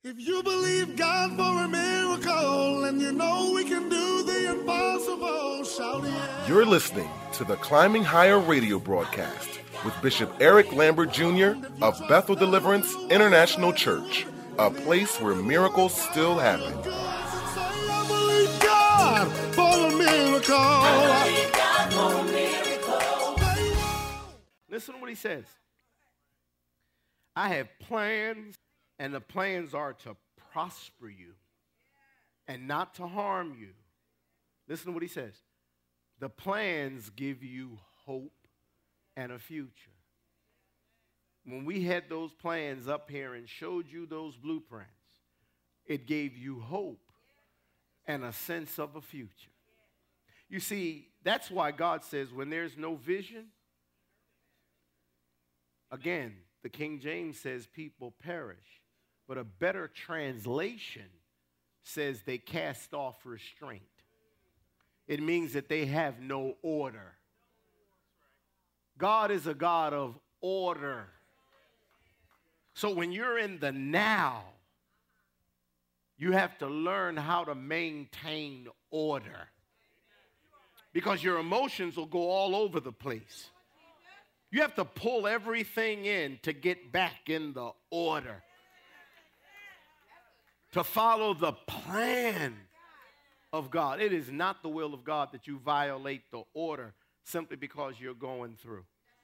If you believe God for a miracle and you know we can do the impossible, shout yeah. You're listening to the Climbing Higher radio broadcast with Bishop Eric Lambert Jr. of Bethel Deliverance International Church, a place where miracles still happen. I believe God for a miracle. I believe God for a miracle. Listen to what he says. I have plans, and the plans are to prosper you and not to harm you. Listen to what he says. The plans give you hope and a future. When we had those plans up here and showed you those blueprints, it gave you hope and a sense of a future. You see, that's why God says when there's no vision, again, the King James says people perish. But a better translation says they cast off restraint. It means that they have no order. God is a God of order. So when you're in the now, you have to learn how to maintain order. Because your emotions will go all over the place. You have to pull everything in to get back in the order. To follow the plan of God. It is not the will of God that you violate the order simply because you're going through.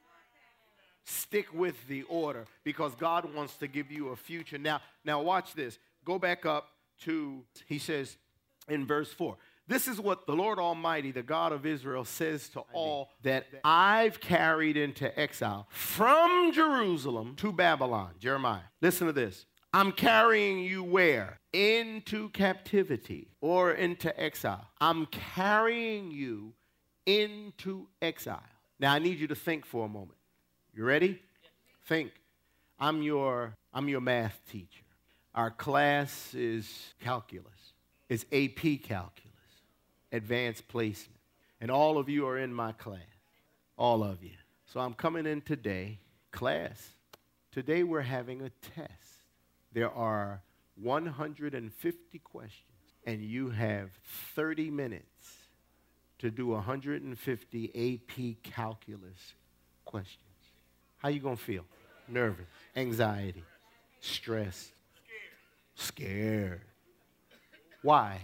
Stick with the order because God wants to give you a future. Now watch this. Go back up to, he says in verse 4. This is what the Lord Almighty, the God of Israel, says to all that I've carried into exile from Jerusalem to Babylon. Jeremiah, listen to this. I'm carrying you where? Into captivity or into exile. I'm carrying you into exile. Now, I need you to think for a moment. You ready? Think. I'm your math teacher. Our class is calculus. It's AP calculus, advanced placement. And all of you are in my class. All of you. So I'm coming in today. Class, today we're having a test. There are 150 questions, and you have 30 minutes to do 150 AP calculus questions. How you going to feel? Nervous, anxiety, stressed, scared. Why?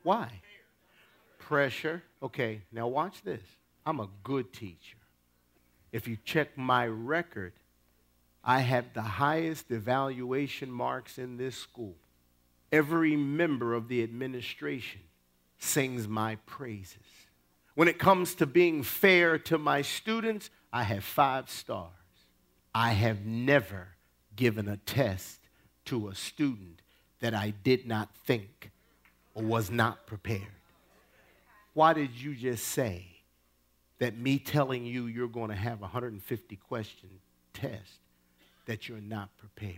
Pressure. Okay, now watch this. I'm a good teacher. If you check my record, I have the highest evaluation marks in this school. Every member of the administration sings my praises. When it comes to being fair to my students, I have 5 stars. I have never given a test to a student that I did not think or was not prepared. Why did you just say that me telling you you're going to have a 150 question test that you're not prepared?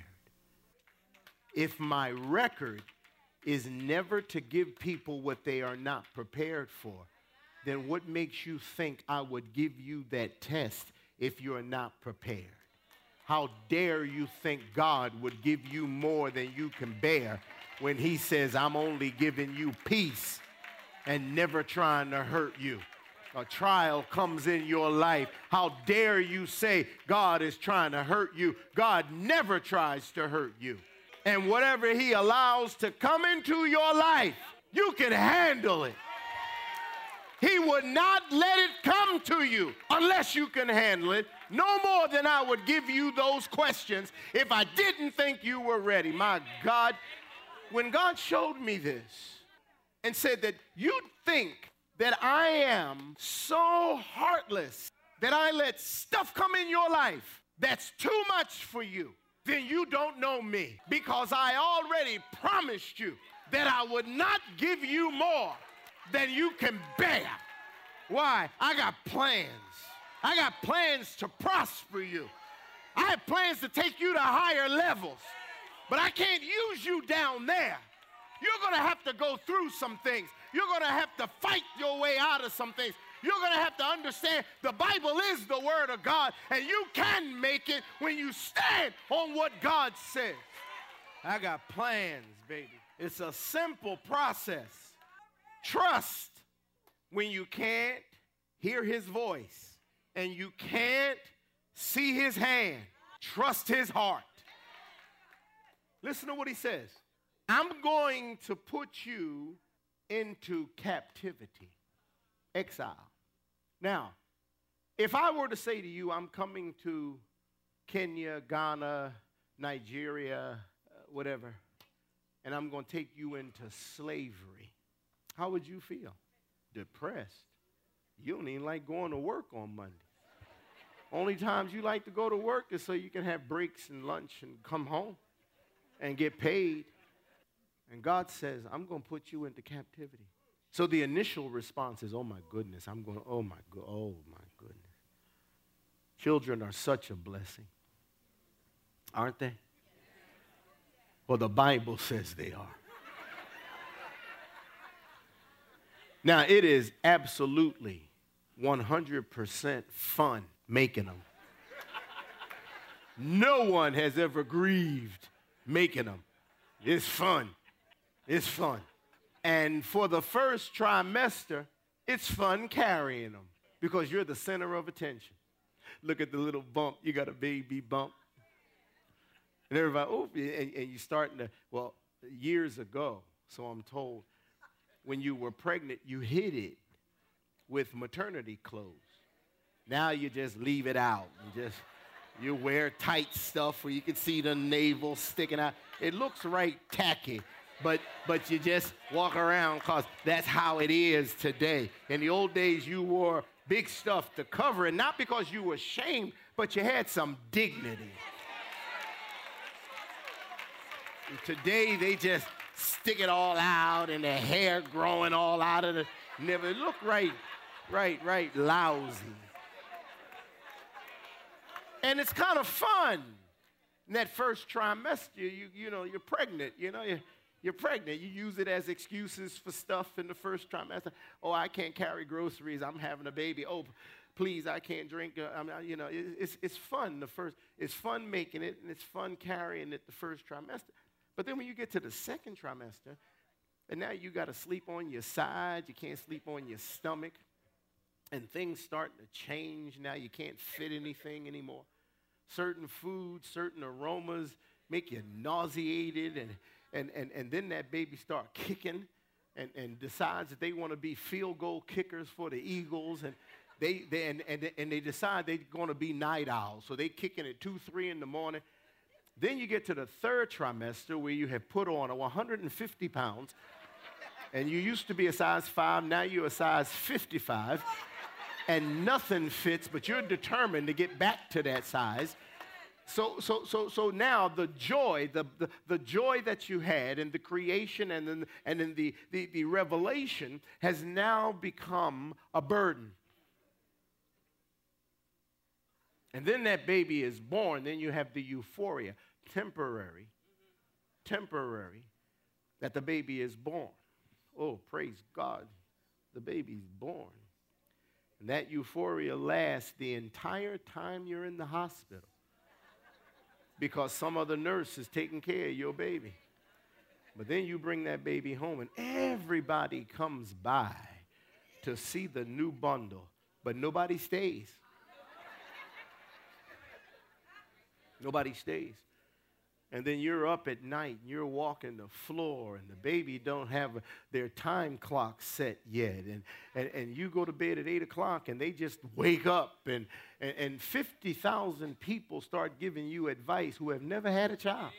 If my record is never to give people what they are not prepared for, then what makes you think I would give you that test if you're not prepared? How dare you think God would give you more than you can bear when he says, I'm only giving you peace and never trying to hurt you? A trial comes in your life. How dare you say God is trying to hurt you? God never tries to hurt you. And whatever he allows to come into your life, you can handle it. He would not let it come to you unless you can handle it. No more than I would give you those questions if I didn't think you were ready. My God, when God showed me this and said that you'd think that I am so heartless that I let stuff come in your life that's too much for you, then you don't know me, because I already promised you that I would not give you more than you can bear. Why? I got plans. I got plans to prosper you. I have plans to take you to higher levels, but I can't use you down there. You're going to have to go through some things. You're going to have to fight your way out of some things. You're going to have to understand the Bible is the Word of God, and you can make it when you stand on what God says. I got plans, baby. It's a simple process. Trust when you can't hear his voice and you can't see his hand. Trust his heart. Listen to what he says. I'm going to put you into captivity, exile. Now, if I were to say to you, I'm coming to Kenya, Ghana, Nigeria, whatever, and I'm going to take you into slavery, how would you feel? Depressed. You don't even like going to work on Monday. Only times you like to go to work is so you can have breaks and lunch and come home and get paid. And God says, I'm going to put you into captivity. So the initial response is, oh my goodness, oh my goodness. Children are such a blessing. Aren't they? Well, the Bible says they are. Now, it is absolutely 100% fun making them. No one has ever grieved making them. It's fun. It's fun. And for the first trimester, it's fun carrying them because you're the center of attention. Look at the little bump. You got a baby bump. And everybody, oh, and you're starting to, well, years ago, so I'm told, when you were pregnant, you hid it with maternity clothes. Now you just leave it out. You wear tight stuff where you can see the navel sticking out. It looks right tacky, but you just walk around because that's how it is today. In the old days, you wore big stuff to cover it, not because you were ashamed, but you had some dignity. And today, they just stick it all out and the hair growing all out of the nipple. It looked right lousy. And it's kind of fun. In that first trimester, you're pregnant. You're pregnant. You use it as excuses for stuff in the first trimester. Oh, I can't carry groceries. I'm having a baby. Oh, please, I can't drink. It's fun. It's fun making it, and it's fun carrying it the first trimester. But then when you get to the second trimester, and now you got to sleep on your side, you can't sleep on your stomach, and things starting to change. Now you can't fit anything anymore. Certain foods, certain aromas make you nauseated, and then that baby start kicking and decides that they want to be field goal kickers for the Eagles, and they decide they're going to be night owls, so they kicking at 2, 3 in the morning. Then you get to the third trimester where you have put on 150 pounds, and you used to be a size 5, now you're a size 55, and nothing fits, but you're determined to get back to that size. So now the joy, the joy that you had in the creation and in the revelation has now become a burden. And then that baby is born. Then you have the euphoria, temporary, that the baby is born. Oh, praise God, the baby's born. And that euphoria lasts the entire time you're in the hospital because some other nurse is taking care of your baby. But then you bring that baby home and everybody comes by to see the new bundle, but nobody stays. Nobody stays. And then you're up at night, and you're walking the floor, and the baby don't have their time clock set yet. And you go to bed at 8 o'clock, and they just wake up, and 50,000 people start giving you advice who have never had a child.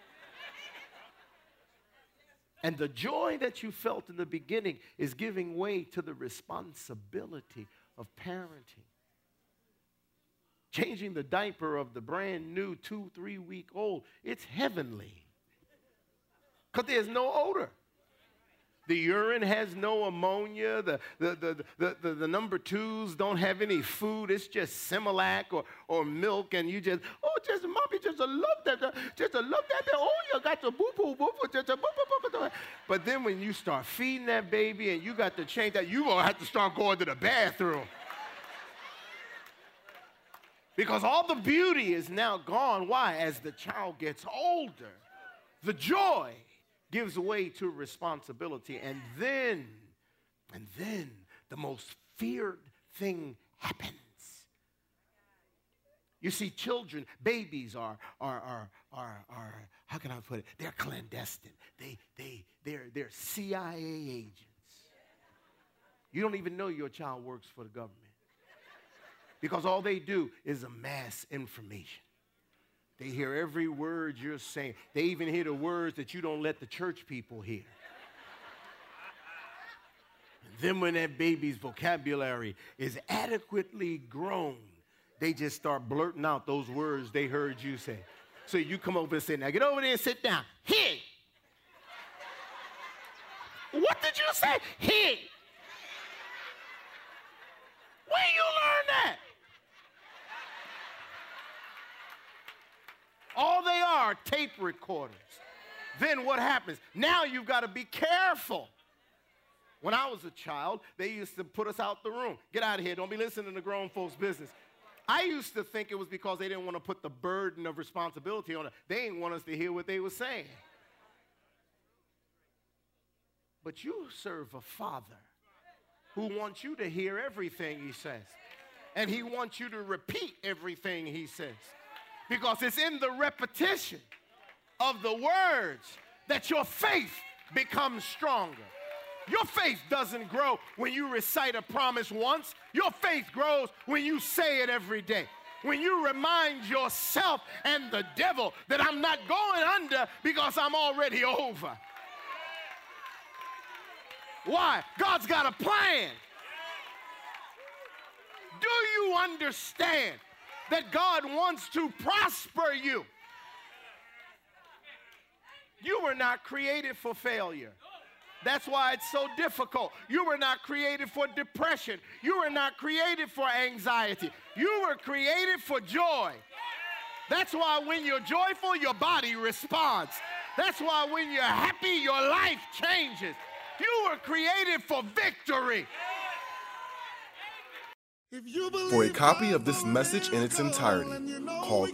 And the joy that you felt in the beginning is giving way to the responsibility of parenting. Changing the diaper of the brand new 2-3 week old, it's heavenly. Because there's no odor. The urine has no ammonia. The number 2s don't have any food. It's just Similac or milk, and you just mommy, just love that. Oh, you got the boo-boo, just a boo-boo. But then when you start feeding that baby and you got to change that, you're going to have to start going to the bathroom. Because all the beauty is now gone. Why? As the child gets older, The joy gives way to responsibility. And then the most feared thing happens. You see, children, babies are how can I put it? They're clandestine. They're CIA agents. You don't even know your child works for the government because all they do is amass information. They hear every word you're saying. They even hear the words that you don't let the church people hear. And then when that baby's vocabulary is adequately grown, they just start blurting out those words they heard you say. So you come over and say, now get over there and sit down. Hey. What did you say? Hey. Where you learn that? All they are tape recorders. Then what happens? Now you've got to be careful. When I was a child, they used to put us out the room. Get out of here. Don't be listening to grown folks' business. I used to think it was because they didn't want to put the burden of responsibility on it. They didn't want us to hear what they were saying. But you serve a Father who wants you to hear everything he says. And he wants you to repeat everything he says. Because it's in the repetition of the words that your faith becomes stronger. Your faith doesn't grow when you recite a promise once. Your faith grows when you say it every day. When you remind yourself and the devil that I'm not going under because I'm already over. Why? God's got a plan. Do you understand that God wants to prosper you? You were not created for failure. That's why it's so difficult. You were not created for depression. You were not created for anxiety. You were created for joy. That's why when you're joyful, your body responds. That's why when you're happy, your life changes. You were created for victory. For a copy of this message in its entirety, call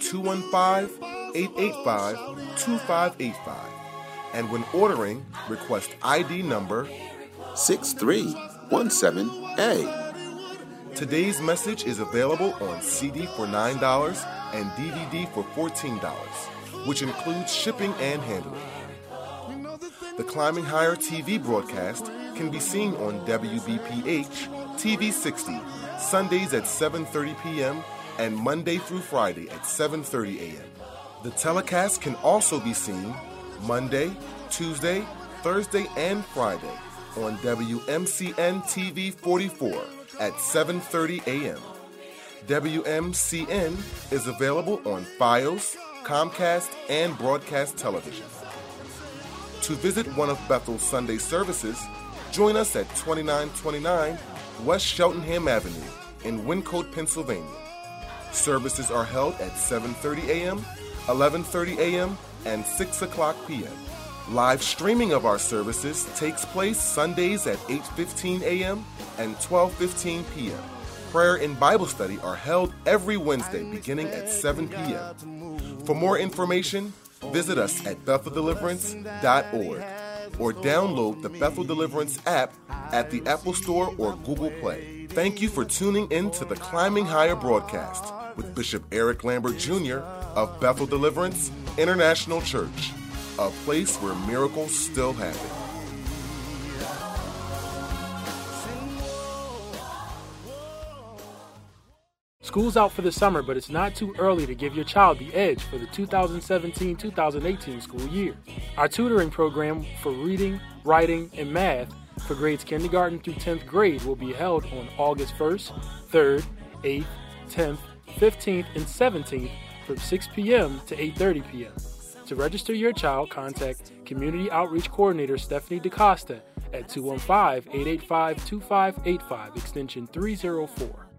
215-885-2585. And when ordering, request ID number 6317A. Today's message is available on CD for $9 and DVD for $14, which includes shipping and handling. The Climbing Higher TV broadcast can be seen on WBPH TV 60, Sundays at 7:30 p.m. and Monday through Friday at 7:30 a.m. The telecast can also be seen Monday, Tuesday, Thursday, and Friday on WMCN TV 44 at 7:30 a.m. WMCN is available on Fios, Comcast, and Broadcast Television. To visit one of Bethel's Sunday services, join us at 2929 West Cheltenham Avenue in Wyncote, Pennsylvania. Services are held at 7:30 a.m., 11:30 a.m., and 6 o'clock p.m. Live streaming of our services takes place Sundays at 8:15 a.m. and 12:15 p.m. Prayer and Bible study are held every Wednesday beginning at 7 p.m. For more information, visit us at BethelDeliverance.org or download the Bethel Deliverance app at the Apple Store or Google Play. Thank you for tuning in to the Climbing Higher broadcast with Bishop Eric Lambert Jr. of Bethel Deliverance International Church, a place where miracles still happen. School's out for the summer, but it's not too early to give your child the edge for the 2017-2018 school year. Our tutoring program for reading, writing, and math for grades kindergarten through 10th grade will be held on August 1st, 3rd, 8th, 10th, 15th, and 17th from 6 p.m. to 8:30 p.m. To register your child, contact Community Outreach Coordinator Stephanie DaCosta at 215-885-2585, extension 304.